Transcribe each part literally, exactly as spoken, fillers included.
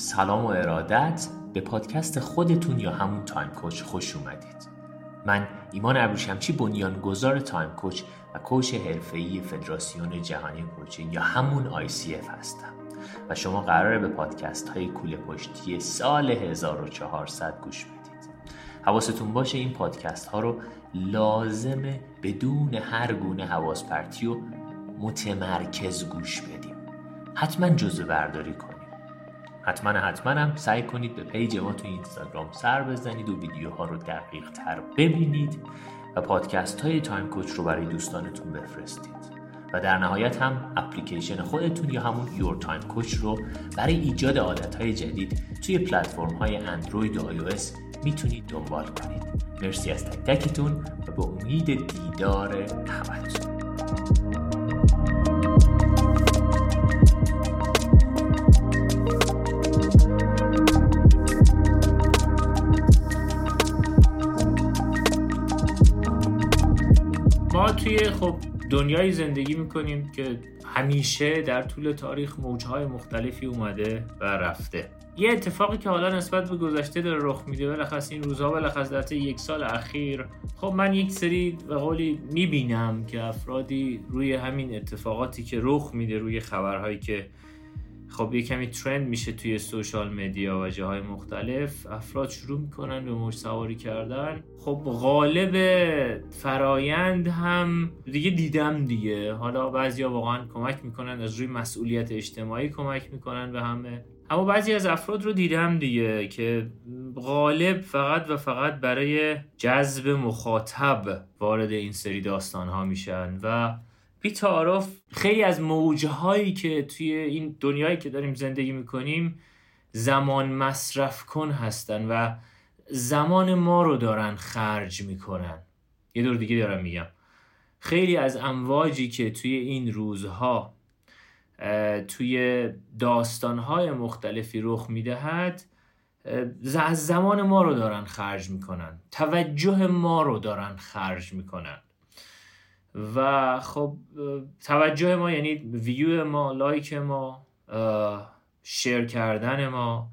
سلام و ارادت به پادکست خودتون یا همون تایم کوچ خوش اومدید. من ایمان ابروشمچی بنیانگذار تایم کوچ و کوچ حرفه‌ای فدراسیون جهانی کوچینگ یا همون آی سی اف هستم و شما قراره به پادکست های کوله پشتی سال هزار و چهارصد گوش بدید. حواستون باشه این پادکست ها رو لازمه بدون هر گونه حواس پرتی و متمرکز گوش بدیم. حتما جزوه برداری کنید. حتما حتما هم سعی کنید به پیج ما تو اینستاگرام سر بزنید و ویدیوها رو دقیق تر ببینید و پادکست های تایم کوچ رو برای دوستانتون بفرستید و در نهایت هم اپلیکیشن خودتون یا همون یور تایم کوچ رو برای ایجاد عادت های جدید توی پلتفرم های اندروید و آی او اس میتونید دنبال کنید. مرسی از تک تکتون و به امید دیدار همتون. ما توی خب دنیای زندگی میکنیم که همیشه در طول تاریخ موجهای مختلفی اومده و رفته. یه اتفاقی که حالا نسبت به گذشته داره رخ میده، بالاخص این روزها، بالاخص در طی یک سال اخیر، خب من یک سری به قولی میبینم که افرادی روی همین اتفاقاتی که رخ میده، روی خبرهایی که خب یه کمی ترند میشه توی سوشال مدیا و جاهای مختلف، افراد شروع میکنن به موج سواری کردن. خب غالب فرایند هم دیگه دیدم دیگه، حالا بعضیا واقعا کمک میکنن، از روی مسئولیت اجتماعی کمک میکنن به همه، اما بعضی از افراد رو دیدم دیگه که غالب فقط و فقط برای جذب مخاطب وارد این سری داستان ها میشن و بی تعارف خیلی از موجهایی که توی این دنیایی که داریم زندگی میکنیم زمان مصرف کن هستن و زمان ما رو دارن خرج میکنن. یه دور دیگه دارم میگم، خیلی از امواجی که توی این روزها توی داستانهای مختلفی رخ میدهد از زمان ما رو دارن خرج میکنن، توجه ما رو دارن خرج میکنن و خب توجه ما یعنی ویو ما، لایک ما، شیر کردن ما،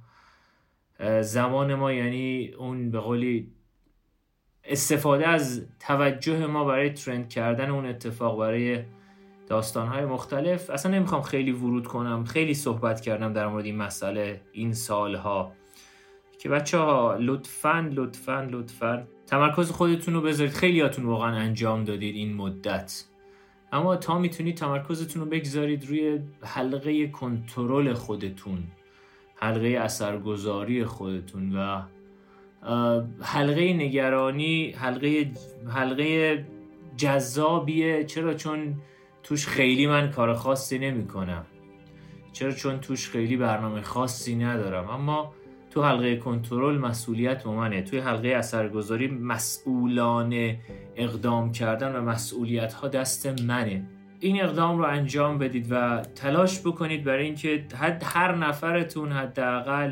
زمان ما یعنی اون به قولی استفاده از توجه ما برای ترند کردن اون اتفاق، برای داستانهای مختلف. اصلا نمیخوام خیلی ورود کنم، خیلی صحبت کردم در مورد این مسئله این سالها که بچه ها لطفاً لطفاً لطفاً تمرکز خودتون رو بذارید. خیلیاتون واقعا انجام دادید این مدت، اما تا میتونید تمرکزتون رو بگذارید روی حلقه کنترل خودتون، حلقه اثرگذاری خودتون و حلقه نگرانی، حلقه حلقه جذابیه. چرا؟ چون توش خیلی من کار خاصی نمی کنم، چرا؟ چون توش خیلی برنامه خاصی ندارم، اما تو حلقه کنترل مسئولیت منه، توی حلقه اثرگذاری مسئولانه اقدام کردن و مسئولیت ها دست منه. این اقدام رو انجام بدید و تلاش بکنید برای اینکه حد هر نفرتون حداقل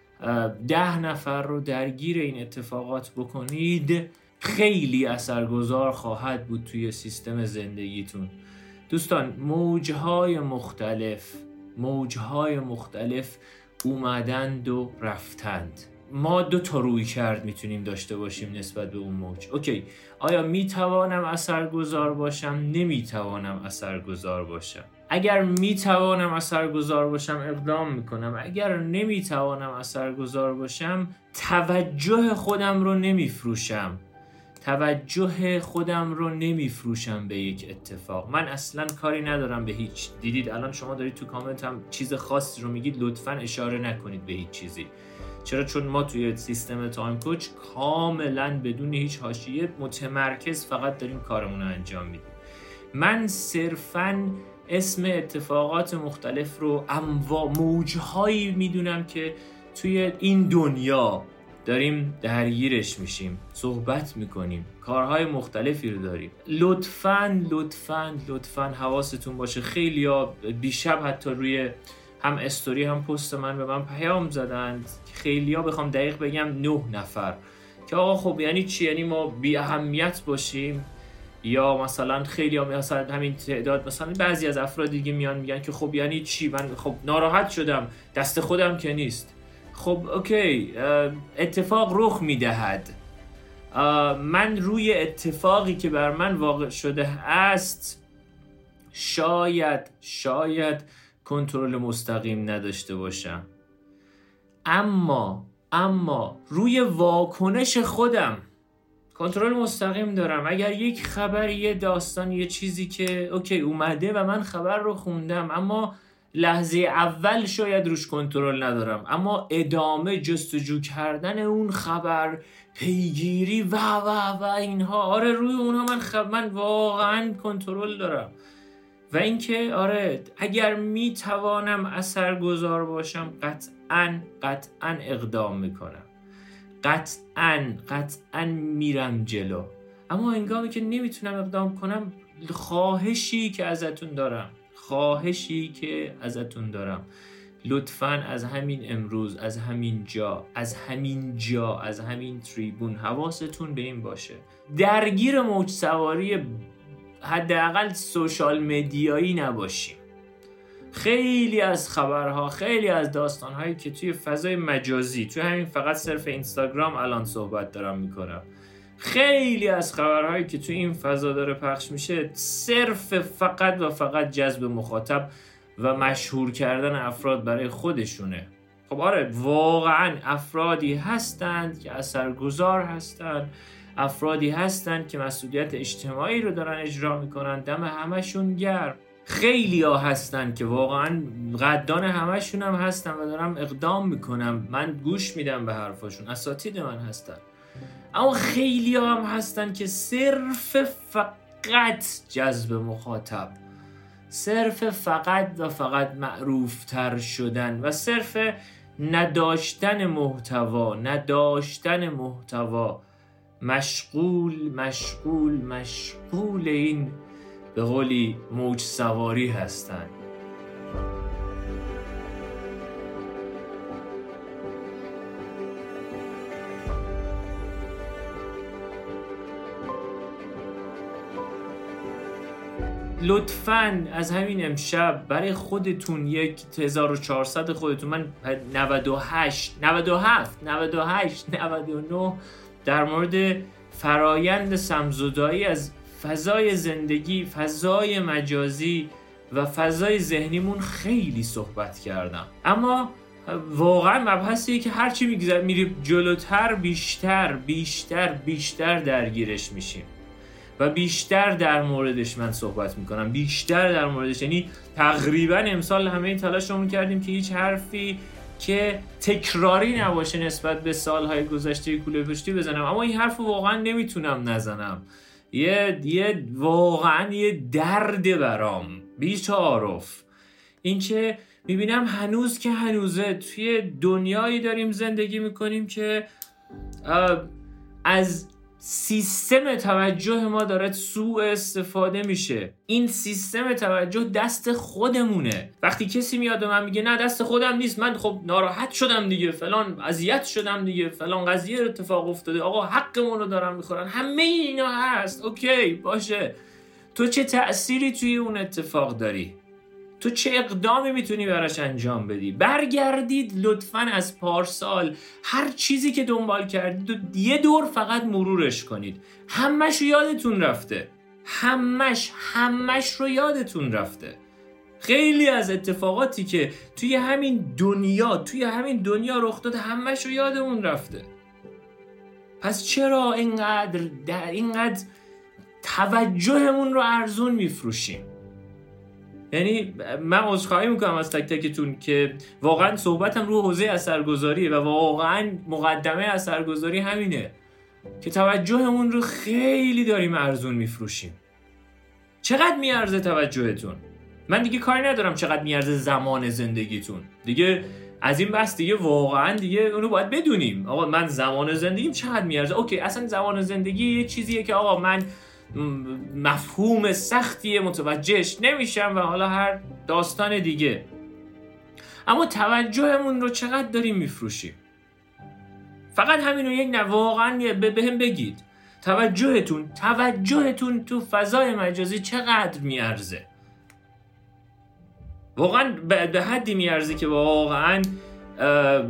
ده نفر رو درگیر این اتفاقات بکنید. خیلی اثرگذار خواهد بود توی سیستم زندگیتون. دوستان، موجهای مختلف موجهای مختلف اومدند و رفتند. ما دو تا روی کرد میتونیم داشته باشیم نسبت به اون موج. اوکی، آیا میتوانم اثرگذار باشم؟ نمیتوانم اثرگذار باشم. اگر میتوانم اثرگذار باشم اقدام میکنم، اگر نمیتوانم اثرگذار باشم توجه خودم رو نمیفروشم توجه خودم رو نمیفروشم به یک اتفاق. من اصلا کاری ندارم به هیچ. دیدید الان شما دارید تو کامنت هم چیز خاصی رو میگید، لطفاً اشاره نکنید به هیچ چیزی. چرا؟ چون ما توی سیستم تایم کوچ کاملاً بدون هیچ حاشیه متمرکز فقط داریم کارمون رو انجام میدیم. من صرفاً اسم اتفاقات مختلف رو انواع موجهایی میدونم که توی این دنیا داریم درگیرش میشیم، صحبت میکنیم، کارهای مختلفی رو داریم. لطفاً لطفاً لطفاً حواستون باشه. خیلیا دیشب حتی روی هم استوری هم پست من به من پیام زدن، خیلیا بخوام دقیق بگم نه نفر، که آقا خب یعنی چی؟ یعنی ما بی اهمیت باشیم؟ یا مثلا خیلیا مثلا همین تعداد، مثلا بعضی از افراد دیگه میان میگن که خب یعنی چی؟ من خب ناراحت شدم، دست خودم که نیست. خب اوکی، اتفاق رخ میدهد، من روی اتفاقی که بر من واقع شده است شاید شاید کنترل مستقیم نداشته باشم، اما اما روی واکنش خودم کنترل مستقیم دارم. اگر یک خبر، یه داستان، یه چیزی که اوکی اومده و من خبر رو خوندم، اما لحظه اول شاید روش کنترل ندارم، اما ادامه جستجو کردن اون خبر، پیگیری و و و اینها، آره روی اونها من خب من واقعا کنترل دارم. و اینکه آره اگر میتوانم اثرگذار باشم قطعاً قطعاً اقدام میکنم، قطعاً قطعاً میرم جلو. اما هنگامی که نمیتونم اقدام کنم، خواهشی که ازتون دارم خواهشی که ازتون دارم لطفاً از همین امروز، از همین جا از همین جا از همین تریبون حواستون به این باشه، درگیر موج سواری حداقل سوشال مدیایی نباشیم. خیلی از خبرها، خیلی از داستانهایی که توی فضای مجازی، توی همین فقط صرف اینستاگرام الان صحبت دارم میکنم، خیلی از خبرهایی که توی این فضا داره پخش میشه صرف فقط و فقط جذب مخاطب و مشهور کردن افراد برای خودشونه. خب آره واقعا افرادی هستند که اثرگذار هستند، افرادی هستند که مسئولیت اجتماعی رو دارن اجرا میکنن، دم همشون گرم. خیلی ها هستن که واقعا قدردان همشون هم هستن و دارم اقدام میکنم، من گوش میدم به حرفاشون، اساتید من هستن. اما خیلی ها هم هستن که صرف فقط جذب مخاطب، صرف فقط و فقط معروف تر شدن و صرف نداشتن محتوا نداشتن محتوا مشغول مشغول مشغول این به قولی موج سواری هستن. لطفاً از همین امشب برای خودتون یک هزار و چهارصد خودتون، من نود و هشت نود و هفت نود و هشت نود و نه در مورد فرایند سمزدایی از فضای زندگی، فضای مجازی و فضای ذهنیمون خیلی صحبت کردم، اما واقعا مبحثیه که هرچی میگذره میری جلوتر بیشتر بیشتر بیشتر درگیرش میشیم و بیشتر در موردش من صحبت میکنم، بیشتر در موردش. یعنی تقریبا امسال همه این تلاشمون کردیم که هیچ حرفی که تکراری نباشه نسبت به سالهای گذشته کوله پشتی بزنم، اما این حرف واقعا نمیتونم نزنم. یه یه واقعا یه درد برام بی تعارف این که میبینم هنوز که هنوزه توی دنیایی داریم زندگی میکنیم که از سیستم توجه ما داره سوء استفاده میشه. این سیستم توجه دست خودمونه. وقتی کسی میاد و من میگه نه دست خودم نیست، من خب ناراحت شدم دیگه، فلان اذیت شدم دیگه، فلان قضیه اتفاق افتاده، آقا حقمون رو دارن میخورن، همه اینا هست، اوکی باشه، تو چه تأثیری توی اون اتفاق داری؟ تو چه اقدامی میتونی براش انجام بدی؟ برگردید لطفاً از پارسال، هر چیزی که دنبال کردید یه دور فقط مرورش کنید. همش رو یادتون رفته، همش همش رو یادتون رفته. خیلی از اتفاقاتی که توی همین دنیا توی همین دنیا رخ داده همش رو یادمون رفته. پس چرا اینقدر در اینقدر توجهمون رو ارزون میفروشیم؟ یعنی من عذرخواهی میکنم از تک تکتون که واقعا صحبتم رو حوزه اثرگذاریه و واقعا مقدمه اثرگذاری همینه که توجهمون رو خیلی داریم ارزون میفروشیم. چقدر میارزه توجهتون؟ من دیگه کاری ندارم چقدر میارزه زمان زندگیتون، دیگه از این بس دیگه واقعا دیگه اونو باید بدونیم. آقا من زمان زندگیم چقدر میارزه؟ اوکی اصلا زمان زندگی یه چیزیه که آقا من مفهوم سختیه، متوجهش نمیشم و حالا هر داستان دیگه، اما توجهمون رو چقدر داریم میفروشیم؟ فقط همینو یک نه واقعا به هم بگید توجهتون توجهتون تو فضای مجازی چقدر میارزه؟ واقعا به حدی میارزه که واقعا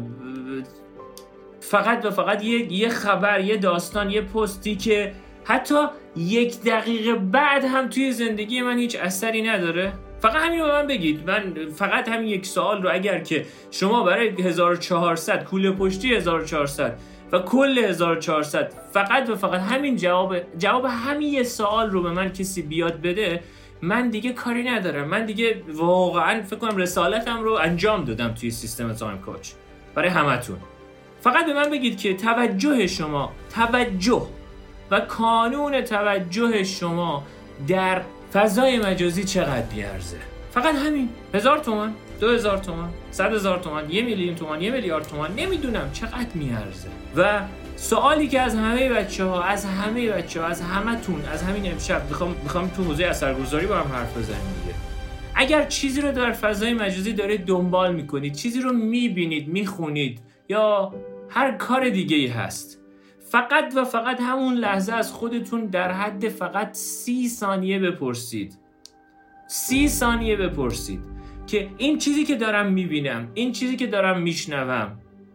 فقط و فقط یه یه خبر، یه داستان، یه پستی که حتی یک دقیقه بعد هم توی زندگی من هیچ اثری نداره. فقط همین رو به من بگید. من فقط همین یک سوال رو اگر که شما برای هزار و چهارصد کوله پشتی هزار و چهارصد و کل هزار و چهارصد فقط و فقط همین جواب جواب همین یه سوال رو به من کسی بیاد بده، من دیگه کاری ندارم. من دیگه واقعا فکر کنم رسالتم رو انجام دادم توی سیستم تایم کوچ برای همتون. فقط به من بگید که توجه شما، توجه و کانون توجه شما در فضای مجازی چقدر بیارزه. فقط همین. هزار تومان، دو هزار تومان، صد هزار تومان، یه میلیون تومان، یه میلیارد تومان، نمیدونم چقدر میارزه. و سوالی که از همه بچه ها، از همه بچه ها، از همه تون، از همین امشب میخوام میخوام تو حوزه اثرگذاری با هم حرف بزنیم دیگه. اگر چیزی رو در فضای مجازی دارید دنبال میکنید، چیزی رو میبینید، میخونید یا هر کار دیگه ای هست، فقط و فقط همون لحظه از خودتون در حد فقط سی ثانیه بپرسید. سی ثانیه بپرسید که این چیزی که دارم میبینم، این چیزی که دارم میشنوم،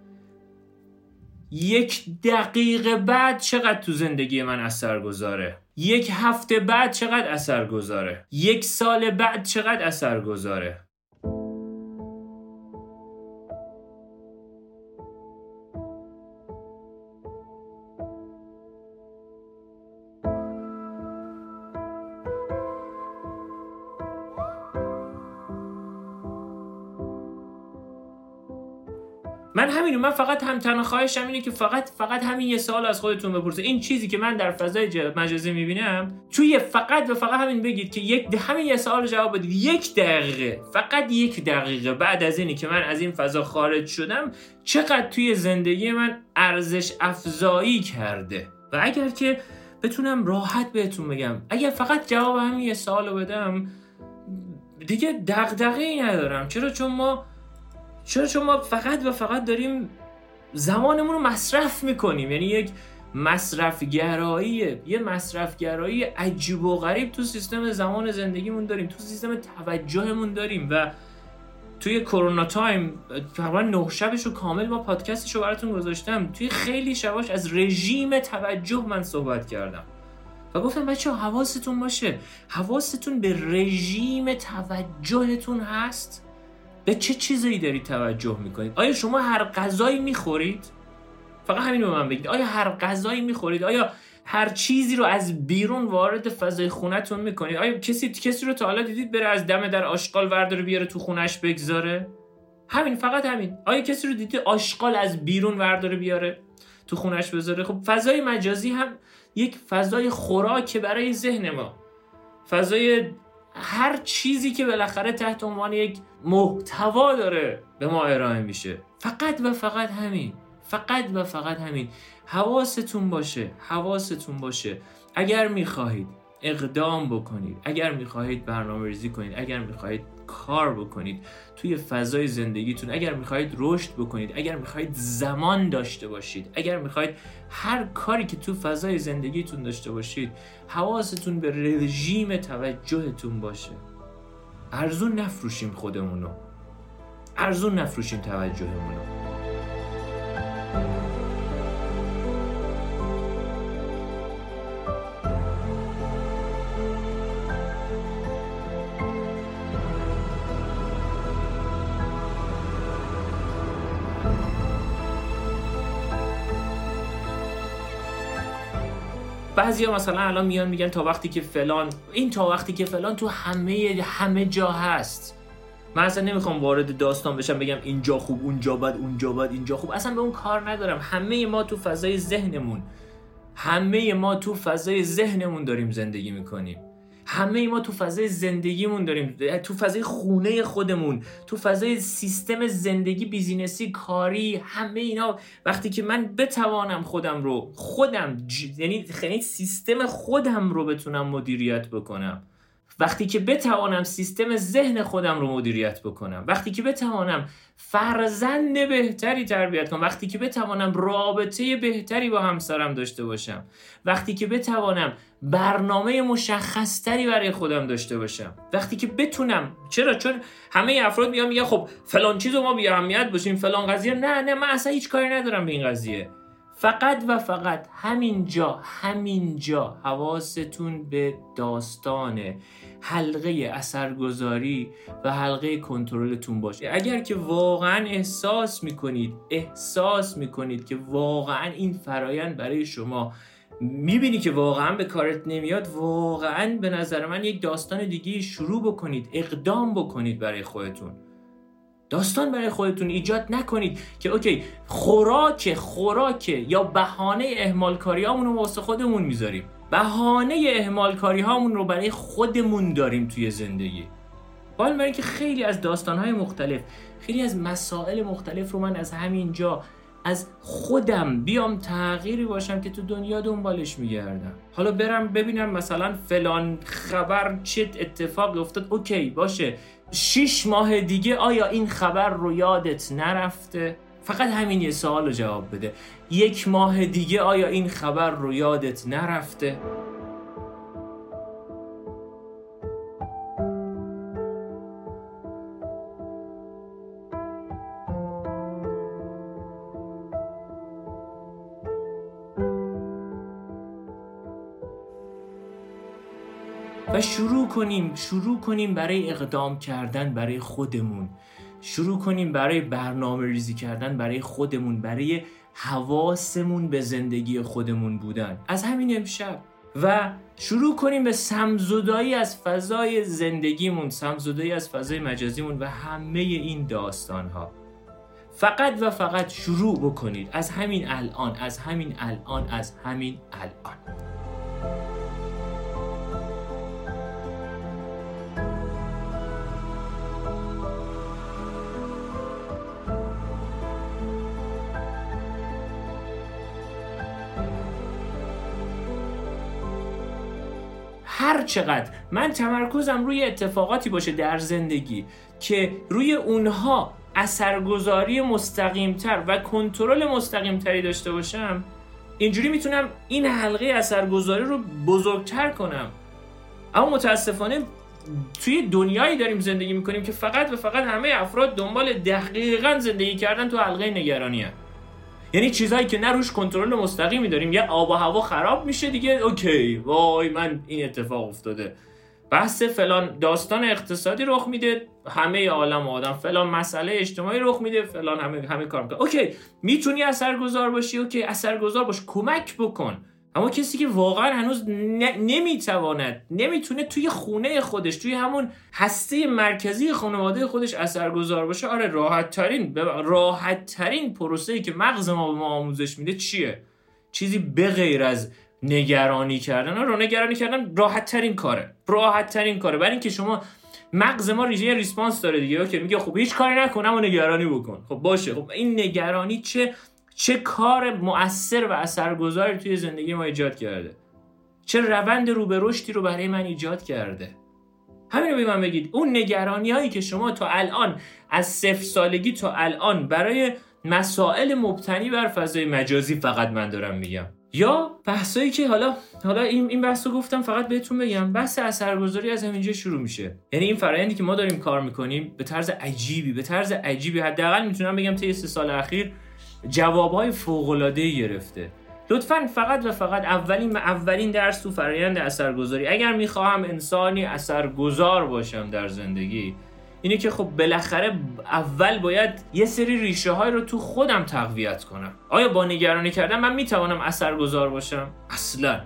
یک دقیقه بعد چقدر تو زندگی من اثر گذاره؟ یک هفته بعد چقدر اثر گذاره؟ یک سال بعد چقدر اثر گذاره؟ من همینو من فقط هم تنها خواهشم اینه که فقط فقط همین یه سوال از خودتون بپرسه. این چیزی که من در فضای مجازی میبینم، توی فقط و فقط همین بگید که یک همین یه سوال جواب بدید. یک دقیقه، فقط یک دقیقه بعد از اینی که من از این فضا خارج شدم چقدر توی زندگی من ارزش افزایی کرده. و اگر که بتونم راحت بهتون بگم، اگر فقط جواب همین یه سوالو بدم دیگه دغدغه‌ای ندارم. چرا؟ چون ما چرا چون ما فقط و فقط داریم زمانمون رو مصرف میکنیم. یعنی یک مصرفگرایی یه مصرفگرایی عجیب و غریب تو سیستم زمان زندگیمون داریم، تو سیستم توجهمون داریم. و توی کرونا تایم تقریبا نه شبش رو کامل ما پادکستش رو براتون گذاشتم. توی خیلی شباش از رژیم توجه من صحبت کردم و گفتم بچه‌ها حواستون باشه، حواستون به رژیم توجهتون هست؟ به چه چیزایی دارید توجه میکنید؟ آیا شما هر غذایی میخورید؟ فقط همین رو به من بگید. آیا هر غذایی میخورید؟ آیا هر چیزی رو از بیرون وارد فضای خونتون میکنید؟ آیا کسی کسی رو تا حالا دیدید بره از دم در آشغال ورداره بیاره تو خونش بگذاره؟ همین، فقط همین. آیا کسی رو دیدید آشغال از بیرون ورداره بیاره تو خونش بذاره؟ خب فضای مجازی هم یک فضای خوراک برای ذهن ما، فضای هر چیزی که بالاخره تحت عنوان یک محتوا داره به ما ارائه میشه. فقط و فقط همین، فقط و فقط همین. حواستون باشه، حواستون باشه. اگر میخواهید اقدام بکنید، اگر میخواهید برنامه‌ریزی کنید، اگر میخواهید کار بکنید توی فضای زندگیتون، اگر میخواهید رشد بکنید، اگر میخواهید زمان داشته باشید، اگر میخواهید هر کاری که تو فضای زندگیتون داشته باشید، حواستون به رژیم توجهتون باشه. ارزون نفروشیم خودمونو، ارزون نفروشیم توجهمونو. بعضیا مثلا الان میان میگن تا وقتی که فلان، این تا وقتی که فلان تو همه همه جا هست. من اصلا نمیخوام وارد داستان بشم بگم اینجا خوب، اونجا بد، اونجا بد، اینجا خوب. اصلا به اون کار ندارم. همه ما تو فضای ذهنمون، همه ما تو فضای ذهنمون داریم زندگی میکنیم. همه ما تو فضای زندگیمون داریم، تو فضای خونه خودمون، تو فضای سیستم زندگی، بیزینسی، کاری، همه اینا. وقتی که من بتوانم خودم رو خودم ج... یعنی خیلی سیستم خودم رو بتونم مدیریت بکنم، وقتی که بتوانم سیستم ذهن خودم رو مدیریت بکنم، وقتی که بتوانم فرزند بهتری تربیت کنم، وقتی که بتوانم رابطه بهتری با همسرم داشته باشم، وقتی که بتوانم برنامه مشخصتری برای خودم داشته باشم، وقتی که بتونم. چرا؟ چون همه افراد میان میگن خب فلان چیزو ما بی اهمیت باشیم، فلان قضیه. نه نه من اصلا هیچ کاری ندارم به این قضیه. فقط و فقط همینجا همینجا حواستون به داستان حلقه اثرگذاری و حلقه کنترلتون باشه. اگر که واقعا احساس میکنید احساس میکنید که واقعا این فرایند برای شما میبینی که واقعا به کارت نمیاد، واقعا به نظر من یک داستان دیگه شروع بکنید، اقدام بکنید برای خودتون. داستان برای خودتون ایجاد نکنید که اوکی خوراک خوراک یا بهانه اهمال کاری هامون رو واسه خودمون میذاریم. بهانه اهمال کاری هامون رو برای خودمون داریم توی زندگی. حال برای که خیلی از داستان‌های مختلف، خیلی از مسائل مختلف رو من از همینجا از خودم بیام تغییری باشم که تو دنیا دنبالش میگردم. حالا برم ببینم مثلا فلان خبر چه اتفاقی افتاد، اوکی باشه، شش ماه دیگه آیا این خبر رو یادت نرفته؟ فقط همین یه سوال رو جواب بده. یک ماه دیگه آیا این خبر رو یادت نرفته؟ و شروع کنیم شروع کنیم برای اقدام کردن برای خودمون، شروع کنیم برای برنامه ریزی کردن برای خودمون، برای حواسمون به زندگی خودمون بودن از همین امشب. و شروع کنیم به سمزدایی از فضای زندگیمون، سمزدایی از فضای مجازیمون و همه این داستانها. فقط و فقط شروع بکنید از همین الان، از همین الان، از همین الان. هر چقدر من تمرکزم روی اتفاقاتی باشه در زندگی که روی اونها اثرگذاری مستقیمتر و کنترل مستقیمتری داشته باشم، اینجوری میتونم این حلقه اثرگذاری رو بزرگتر کنم. اما متاسفانه توی دنیایی داریم زندگی میکنیم که فقط و فقط همه افراد دنبال دقیقاً زندگی کردن تو حلقه نگرانی هست. یعنی چیزایی که نه روش کنترل مستقیمی داریم، یا آب و هوا خراب میشه دیگه اوکی وای من این اتفاق افتاده، بحث فلان داستان اقتصادی رخ میده، همه عالم و آدم، فلان مسئله اجتماعی رخ میده، فلان همه همه کار میکنه. اوکی میتونی اثرگذار باشی، اوکی اثرگذار باش، کمک بکن. اما کسی که واقعا هنوز نمیتواند نمیتونه توی خونه خودش، توی همون هسته مرکزی خانواده خودش اثرگذار باشه، آره راحت ترین راحت ترین پروسه‌ای که مغز ما به ما آموزش میده چیه؟ چیزی به غیر از نگرانی کردن. رو نگرانی کردن راحت ترین کاره، راحت ترین کاره برای اینکه شما مغز ما ریشه ریسپانس داره دیگه که میگه خب هیچ کاری نکنم و نگرانی بکن. خب باشه، خب این نگرانی چه چه کار مؤثر و اثرگذاری توی زندگی ما ایجاد کرده، چه روند رو به رشدی رو برای من ایجاد کرده. همین رو به من بگید. اون نگرانی هایی که شما تا الان از صفر سالگی تا الان برای مسائل مبتنی بر فضای مجازی، فقط من دارم میگم، یا بحثایی که حالا حالا این این بحثو گفتم فقط بهتون بگم، بحث اثرگذاری از همینجا شروع میشه. یعنی این فرآیندی که ما داریم کار میکنیم به طرز عجیبی به طرز عجیبی حداقل میتونم بگم طی سه سال اخیر جوابهای فوق‌العاده‌ای گرفته. لطفاً فقط و فقط اولین اولین درس تو فرآیند اثرگذاری، اگر میخواهم انسانی اثرگذار باشم در زندگی، اینه که خب بالاخره اول باید یه سری ریشه های رو تو خودم تقویت کنم. آیا با نگرانی کردن من میتوانم اثرگذار باشم؟ اصلاً.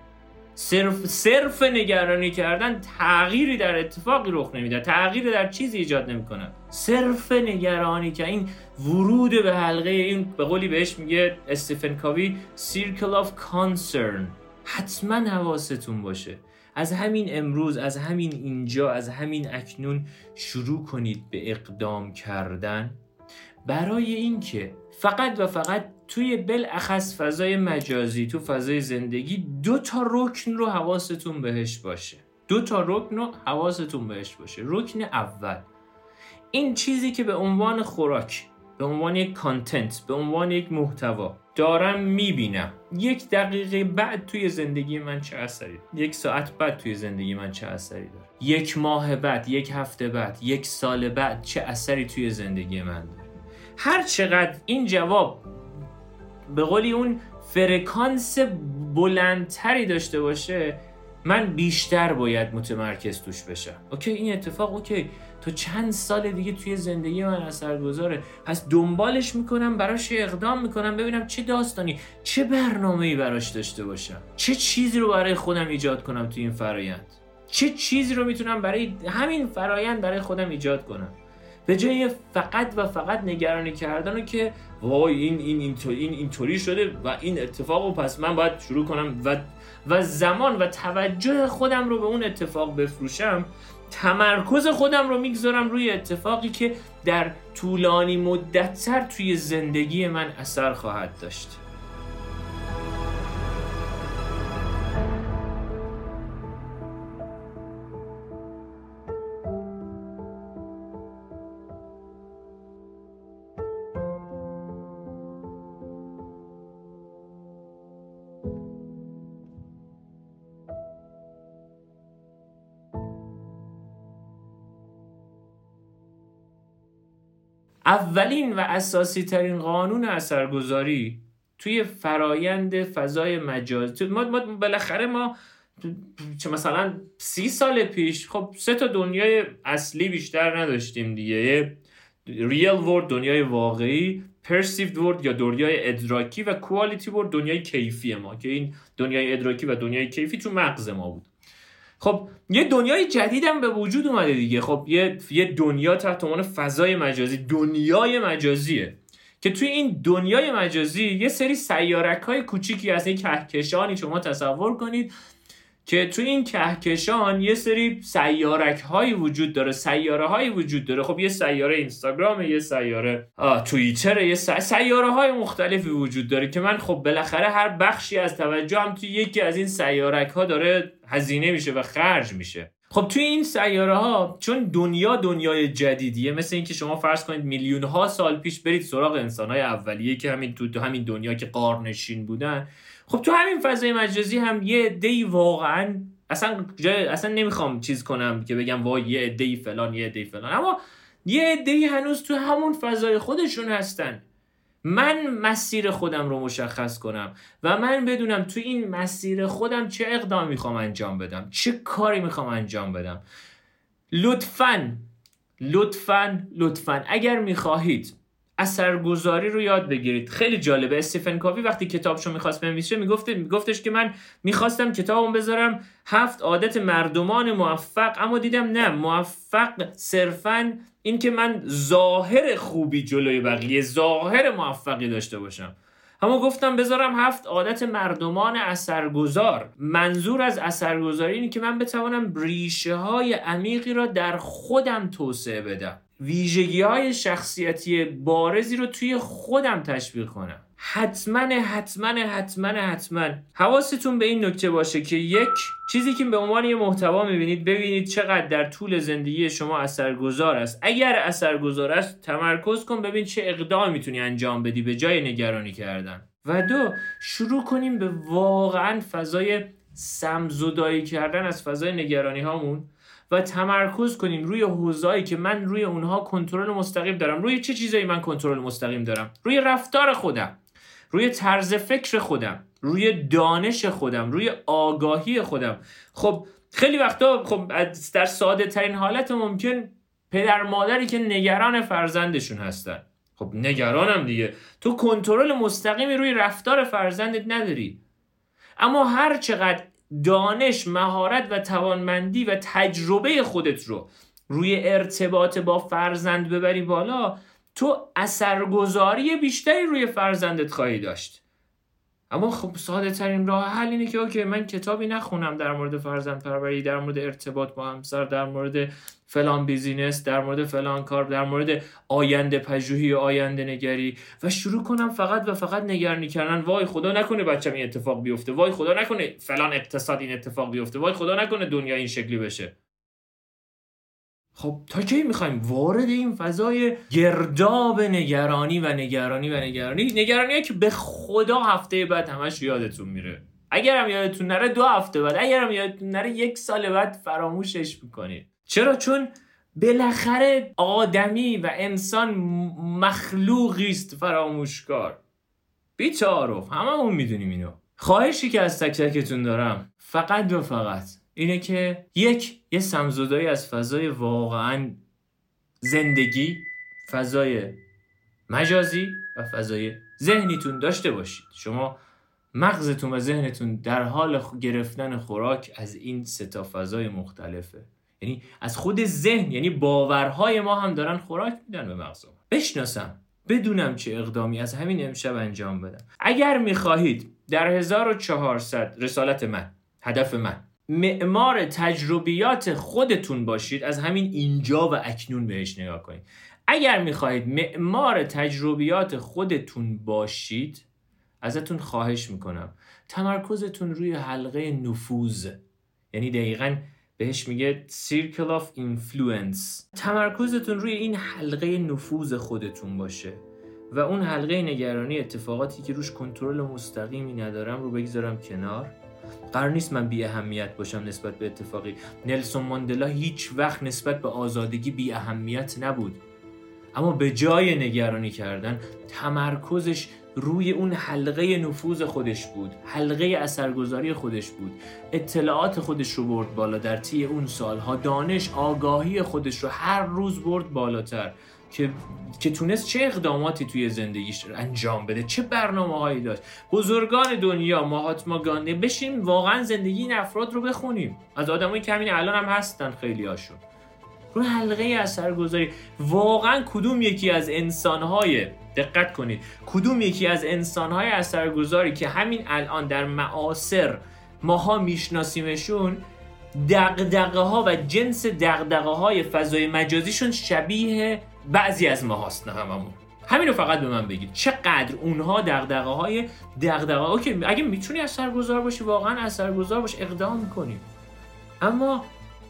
صرف صرف نگرانی کردن تغییری در اتفاقی رخ نمیده، تغییری در چیزی ایجاد نمیکنه. صرف نگرانی که این ورود به حلقه، این به قولی بهش میگه استیفن کاوی circle of concern، حتما حواستون باشه. از همین امروز، از همین اینجا، از همین اکنون شروع کنید به اقدام کردن برای اینکه فقط و فقط توی بالاخص فضای مجازی، تو فضای زندگی، دو تا رکن رو حواستون بهش باشه. دو تا رکن رو حواستون بهش باشه. رکن اول، این چیزی که به عنوان خوراک، به عنوان یک کانتنت، به عنوان یک محتوا دارم میبینم، یک دقیقه بعد توی زندگی من چه اثری داره؟ یک ساعت بعد توی زندگی من چه اثری داره؟ یک ماه بعد، یک هفته بعد، یک سال بعد چه اثری توی زندگی من داره؟ هر چقدر این جواب به قولی اون فرکانس بلندتری داشته باشه، من بیشتر باید متمرکز توش بشم. اوکی این اتفاق اوکی تو چند سال دیگه توی زندگی من اثرگذاره، پس دنبالش میکنم، براش اقدام میکنم، ببینم چه داستانی، چه برنامه‌ای براش داشته باشم، چه چیزی رو برای خودم ایجاد کنم توی این فرایند، چه چیزی رو میتونم برای همین فرایند برای خودم ایجاد کنم، به جای فقط و فقط نگرانی کردن و که وای این این اینطوری این اینطوری شده و این اتفاقو پس من باید شروع کنم و و زمان و توجه خودم رو به اون اتفاق بفروشم. تمرکز خودم رو میگذارم روی اتفاقی که در طولانی مدت‌تر توی زندگی من اثر خواهد داشت. اولین و اساسی ترین قانون اثرگذاری توی فرایند فضای مجازی، ما, ما بالاخره ما چه مثلا سی سال پیش خب سه تا دنیای اصلی بیشتر نداشتیم دیگه، ریل ورد دنیای واقعی، پرسیود ورد یا دنیای ادراکی و کوالیتی ورد دنیای کیفی ما، که این دنیای ادراکی و دنیای کیفی تو مغز ما بود. خب یه دنیای جدیدم به وجود اومده دیگه، خب یه یه دنیا تحت عنوان فضای مجازی، دنیای مجازیه که توی این دنیای مجازی یه سری سیارک‌های کوچیکی هست، یک کهکشانی شما تصور کنید که توی این کهکشان یه سری سیارک‌هایی وجود داره، سیاره‌هایی وجود داره. خب یه سیاره اینستاگرام، یه سیاره توییتر، یه سی... سیاره‌های مختلفی وجود داره که من خب بالاخره هر بخشی از توجهم توی یکی از این سیارک‌ها داره هزینه میشه و خرج میشه. خب توی این سیاره‌ها چون دنیا دنیای جدیدیه، مثل این که شما فرض کنید میلیون ها سال پیش برید سراغ انسان‌های اولیه که همین تو همین دنیا که غارنشین بودن، خب تو همین فضای مجازی هم یه عده‌ای واقعا اصلا جای اصلا نمیخوام چیز کنم که بگم وای یه عده‌ای فلان یه عده‌ای فلان، اما یه عده‌ای هنوز تو همون فضای خودشون هستن. من مسیر خودم رو مشخص کنم و من بدونم تو این مسیر خودم چه اقدامی میخوام انجام بدم، چه کاری میخوام انجام بدم. لطفاً لطفاً لطفاً اگر میخواهید اثرگذاری رو یاد بگیرید. خیلی جالبه، استیفن کوی وقتی کتابشو میخواست بنویسه میگفت میگفتش که من میخواستم کتابم بذارم هفت عادت مردمان موفق، اما دیدم نه، موفق صرفاً این که من ظاهر خوبی جلوی بقیه، ظاهر موفقی داشته باشم، اما گفتم بذارم هفت عادت مردمان اثرگذار. منظور از اثرگذاری اینه که من بتوانم ریشه های عمیقی را در خودم توسعه بدم، ویژگی های شخصیتی بارزی رو توی خودم تشویق کنم. حتما حتما حتما حتما حواستون به این نکته باشه که یک چیزی که به عنوان یه محتوا میبینید، ببینید چقدر در طول زندگی شما اثرگذار است. اگر اثرگذار است تمرکز کن، ببین چه اقدامی میتونی انجام بدی به جای نگرانی کردن. و دو، شروع کنیم به واقعا فضای سمزدایی کردن از فضای نگرانی هامون و تمرکز کنیم روی حوزه‌ای که من روی اونها کنترل مستقیم دارم. روی چه چیزایی من کنترل مستقیم دارم؟ روی رفتار خودم، روی طرز فکر خودم، روی دانش خودم، روی آگاهی خودم. خب خیلی وقتا خب در ساده ترین حالت ممکن پدر مادری که نگران فرزندشون هستن، خب نگرانم دیگه، تو کنترل مستقیمی روی رفتار فرزندت نداری، اما هر چقدر دانش، مهارت و توانمندی و تجربه خودت رو روی ارتباط با فرزند ببری بالا، تو اثرگذاری بیشتری روی فرزندت خواهی داشت. اما خب ساده ترین راه حل اینه که اوکی من کتابی نخونم در مورد فرزند پروری، در مورد ارتباط با همسر، در مورد فلان بیزینس، در مورد فلان کار، در مورد آینده پژوهی و آینده نگری و شروع کنم فقط و فقط نگرانی کردن. وای خدا نکنه بچه‌م این اتفاق بیفته، وای خدا نکنه فلان اقتصاد این اتفاق بیفته، وای خدا نکنه دنیا این شکلی بشه. خب تا کی میخوایم وارد این فضای گرداب نگرانی و نگرانی و نگرانی نگرانیه که به خدا هفته بعد همش یادتون میره. اگرم یادتون نره دو هفته بعد، اگرم یادتون نره یک سال بعد فراموشش میکنید. چرا؟ چون بالاخره آدمی و انسان مخلوقی است فراموشکار. بی‌تعارف هممون میدونیم اینو. خواهشی که از تک تکتون دارم فقط و فقط اینه که یک یه سمزدایی از فضای واقعا زندگی، فضای مجازی و فضای ذهنیتون داشته باشید. شما مغزتون و ذهنتون در حال گرفتن خوراک از این سه تا فضای مختلفه. یعنی از خود ذهن، یعنی باورهای ما هم دارن خوراک میدن به مغزم. بشناسم، بدونم چه اقدامی از همین امشب انجام بدم. اگر میخواهید در هزار و چهارصد رسالت من، هدف من، معمار تجربیات خودتون باشید، از همین اینجا و اکنون بهش نگاه کنید. اگر میخواهید معمار تجربیات خودتون باشید، ازتون خواهش میکنم تمرکزتون روی حلقه نفوذ، یعنی دقیقاً بهش میگه Circle of Influence، تمرکزتون روی این حلقه نفوذ خودتون باشه و اون حلقه نگرانی، اتفاقاتی که روش کنترل مستقیمی ندارم رو بگذارم کنار. قرار نیست من بی اهمیت باشم نسبت به اتفاقی. نلسون ماندلا هیچ وقت نسبت به آزادگی بی اهمیت نبود، اما به جای نگرانی کردن تمرکزش روی اون حلقه نفوذ خودش بود، حلقه اثرگذاری خودش بود، اطلاعات خودش رو برد بالا در طی اون سالها، دانش آگاهی خودش رو هر روز برد بالاتر که که تونست چه اقداماتی توی زندگیش انجام بده، چه برنامه‌هایی داشت. بزرگان دنیا، ماهاتما گاندی، بشین واقعا زندگی این افراد رو بخونیم، از آدمایی که همین الان هم هستن خیلی هاشون. رو حلقه اثرگذاری واقعا کدوم یکی از انسان‌های، دقت کنید، کدوم یکی از انسان‌های اثرگذاری که همین الان در معاصر ماها میشناسیمشون، دغدغه‌ها و جنس دغدغه‌های فضای مجازیشون شبیه بعضی از ما هست؟ نه هممون. همین رو فقط به من بگید چقدر اونها دغدغه‌های دغدغه اوکی اگه میتونی اثرگذار باشی واقعا اثرگذار باش، اقدام می‌کنی. اما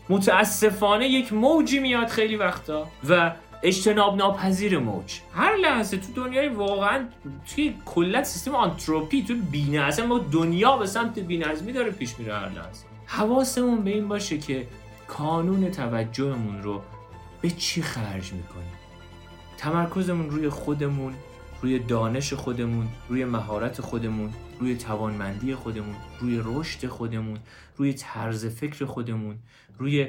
متاسفانه یک موجی میاد خیلی وقتا و اجتناب ناپذیر موج هر لحظه تو دنیای واقعا توی کلت سیستم آنتروپی، تو بی‌نظمی، ما دنیا به سمت بی‌نظمی داره پیش میره هر لحظه. حواسمون به این باشه که کانون توجهمون رو به چی خرج میکنیم. تمرکزمون روی خودمون، روی دانش خودمون، روی مهارت خودمون، روی توانمندی خودمون، روی رشد خودمون، روی طرز فکر خودمون، روی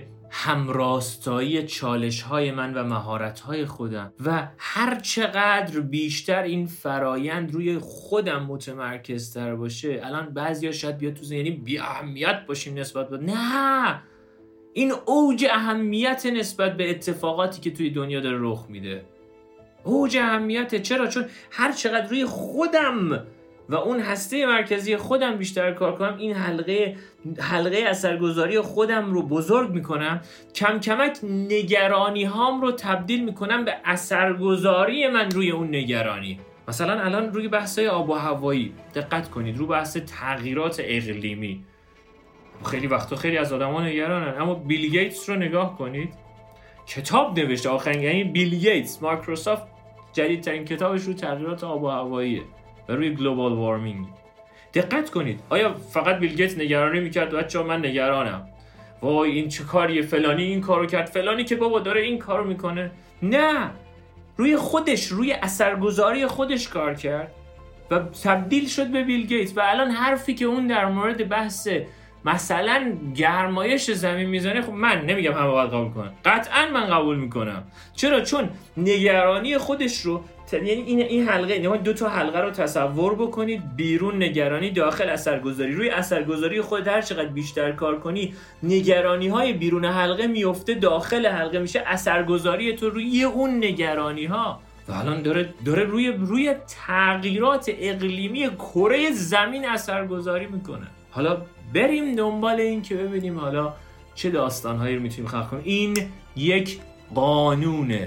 همراستایی چالش‌های من و مهارت‌های خودم. و هر چقدر بیشتر این فرایند روی خودم متمرکزتر باشه، الان بعضیا شاید بیاد تو ذهن یعنی بی اهمیت باشیم نسبت به، نه، این اوج اهمیت نسبت به اتفاقاتی که توی دنیا داره رخ میده. اوج اهمیته. چرا؟ چون هر چقدر روی خودم و اون هسته مرکزی خودم بیشتر کار کنم، این حلقه حلقه اثرگذاری خودم رو بزرگ میکنم، کم کمک نگرانی هام رو تبدیل میکنم به اثرگذاری من روی اون نگرانی. مثلا الان روی بحثای آب و هوایی دقت کنید، روی بحث تغییرات اقلیمی خیلی وقتا خیلی از آدما نگرانن، اما بیل گیتس رو نگاه کنید، کتاب نوشته آخرین، یعنی بیل گیتس، مایکروسافت جدیدترین کتابش رو تغییرات آب و هواییه و روی گلوبال وارمینگ. دقت کنید، آیا فقط بیل گیتس نگرانی میکرد بچه‌ها من نگرانم، وای این چه کاریه، فلانی این کارو کرد، فلانی که بابا داره این کارو میکنه؟ نه، روی خودش، روی اثرگذاری خودش کار کرد و تبدیل شد به بیل گیتس. و الان حرفی که اون در مورد بحث مثلا گرمایش زمین میزنه، خب من نمیگم همه باید قبول کنن، قطعا من قبول میکنم. چرا؟ چون نگرانی خودش رو ت... یعنی این این حلقه، یعنی دو تا حلقه رو تصور بکنید، بیرون نگرانی، داخل اثرگذاری. روی اثرگذاری خودت هر چقدر بیشتر کار کنی، نگرانی های بیرون حلقه میفته داخل حلقه، میشه اثرگذاری تو روی اون نگرانی ها. و الان داره داره روی روی تغییرات اقلیمی کره زمین اثرگذاری میکنه. حالا بریم دنبال این که ببینیم حالا چه داستانهایی رو میتونیم خلق کنیم. این یک قانون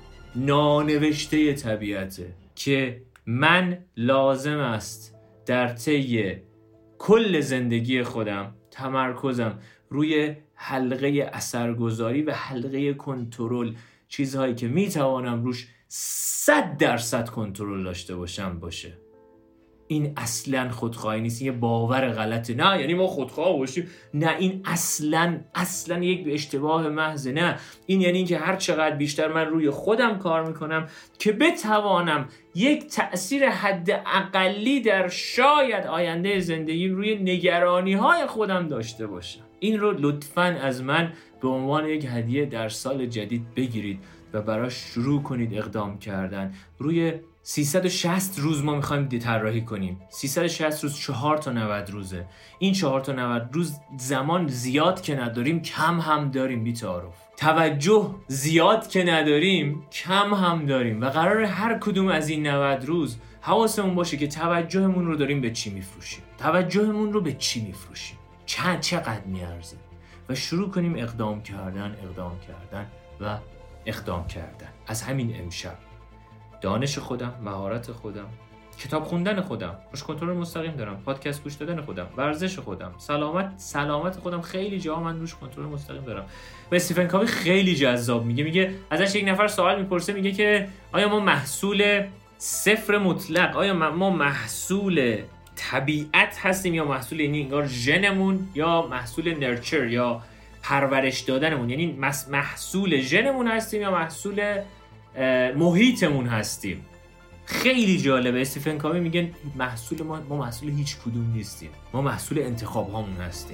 نانوشته طبیعته که من لازم است در طی کل زندگی خودم تمرکزم روی حلقه اثرگذاری و حلقه کنترل، چیزهایی که میتوانم روش صد درصد کنترل داشته باشم باشه. این اصلا خودخواهی نیست، یه باور غلطه. نه یعنی ما خودخواه باشیم، نه این اصلا اصلا یک اشتباه محض. نه این یعنی که هر چقدر بیشتر من روی خودم کار میکنم که بتوانم یک تأثیر حد اقلی در شاید آینده زندگی روی نگرانی های خودم داشته باشم. این رو لطفاً از من به عنوان یک هدیه در سال جدید بگیرید و براش شروع کنید اقدام کردن. روی سیصد و شصت روز ما میخوایم طراحی کنیم. سیصد و شصت روز چهار تا نود روزه. این چهار تا نود روز زمان زیاد که نداریم، کم هم داریم. بی تعارف توجه زیاد که نداریم، کم هم داریم و قراره هر کدوم از این نود روز حواسمون باشه که توجهمون رو داریم به چی میفروشیم. توجهمون رو به چی میفروشیم، چند چقدر میارزه و شروع کنیم اقدام کردن اقدام کردن و اقدام کردن. از همین امشب دانش خودم، مهارت خودم، کتاب خوندن خودم، روش کنترل مستقیم دارم، پادکست گوش دادن خودم، ورزش خودم، سلامت سلامت خودم، خیلی جا من روش کنترل مستقیم دارم. و استیفن کاوی خیلی جذاب میگه میگه ازش یک نفر سوال میپرسه، میگه که آیا ما محصول صفر مطلق، آیا ما محصول طبیعت هستیم یا محصول یعنی انگار ژنمون، یا محصول نرچر یا پرورش دادنمون، یعنی محصول ژنمون هستیم یا محصول محیطمون هستیم. خیلی جالبه. استیفن کاوی میگه محصول ما ما محصول هیچ کدوم نیستیم، ما محصول انتخاب هامون هستیم.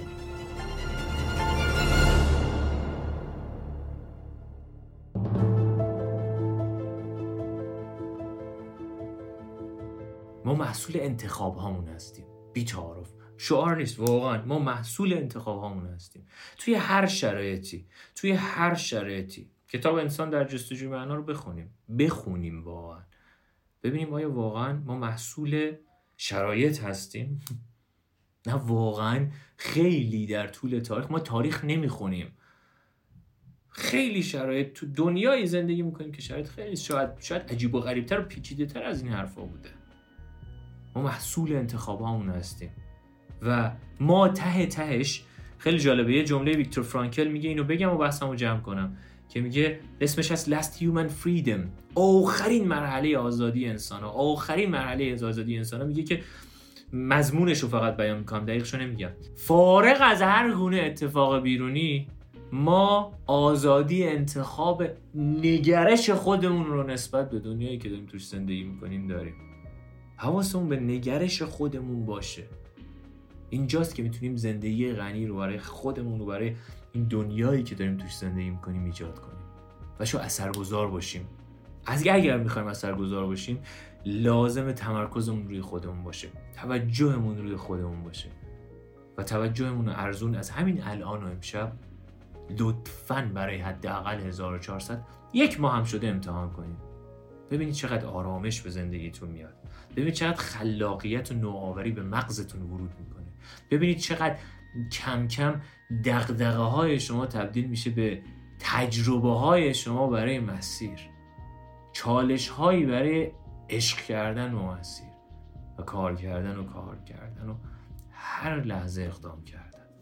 ما محصول انتخاب هامون هستیم. بی تعارف، شعار نیست، واقعا ما محصول انتخاب هامون هستیم. توی هر شرایطی، توی هر شرایطی کتاب انسان در جستجوی معنا رو بخونیم بخونیم واقعا ببینیم آیا واقعا ما محصول شرایط هستیم. نه واقعا خیلی در طول تاریخ ما تاریخ نمیخونیم، خیلی شرایط تو دنیای زندگی میکنیم که شرایط خیلی شاید شاید عجیب و غریبتر و پیچیده تر از این حرفا بوده. ما محصول انتخابامون هستیم و ما ته تهش خیلی جالبه. یه جمله ویکتور فرانکل میگه، اینو بگم و بحثمو جمع کنم، که میگه اسمش از Last Human Freedom، آخرین مرحله آزادی انسان ها. آخرین مرحله آزادی انسان ها میگه که مضمونش رو فقط بیان میکنم، دقیقشو نمیگم. فارغ از هر گونه اتفاق بیرونی ما آزادی انتخاب نگرش خودمون رو نسبت به دنیایی که داریم توش زندگی میکنیم داریم. حواسمون به نگرش خودمون باشه. اینجاست که میتونیم زندگی غنی رو برای خودمون و برای این دنیایی که داریم توش زندگی میکنیم ایجاد کنیم و شو اثرگذار باشیم. از اگر میخوایم اثرگذار باشیم لازم تمرکزمون روی خودمون باشه، توجهمون روی خودمون باشه و توجهمون رو ارزون از همین الان و امشب لطفاً برای حداقل هزار و چهارصد یک ماه هم شده امتحان کنید. ببینید چقدر آرامش به زندگیتون میاد، ببینید چقدر خلاقیت و نوآوری به مغزتون ورود میکنه، ببینید چقدر کم کم دغدغه های شما تبدیل میشه به تجربه های شما برای مسیر، چالش هایی برای عشق کردن و مسیر و کار کردن و کار کردن و هر لحظه اقدام کردن.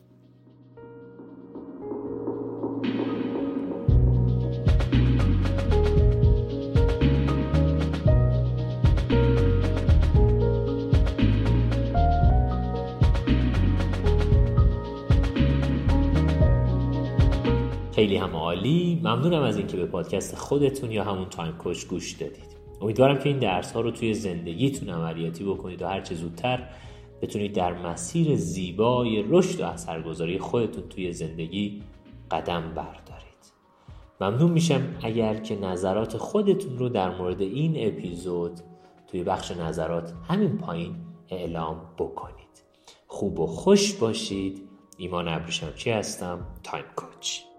خیلی هم عالی. ممنونم از اینکه به پادکست خودتون یا همون تایم کوچ گوش دادید. امیدوارم که این درس ها رو توی زندگیتون عملیاتی بکنید و هر چه زودتر بتونید در مسیر زیبای رشد و اثرگذاری خودتون توی زندگی قدم بردارید. ممنون میشم اگر که نظرات خودتون رو در مورد این اپیزود توی بخش نظرات همین پایین اعلام بکنید. خوب و خوش باشید. ایمان ابریشمچی هستم، تایم کوچ.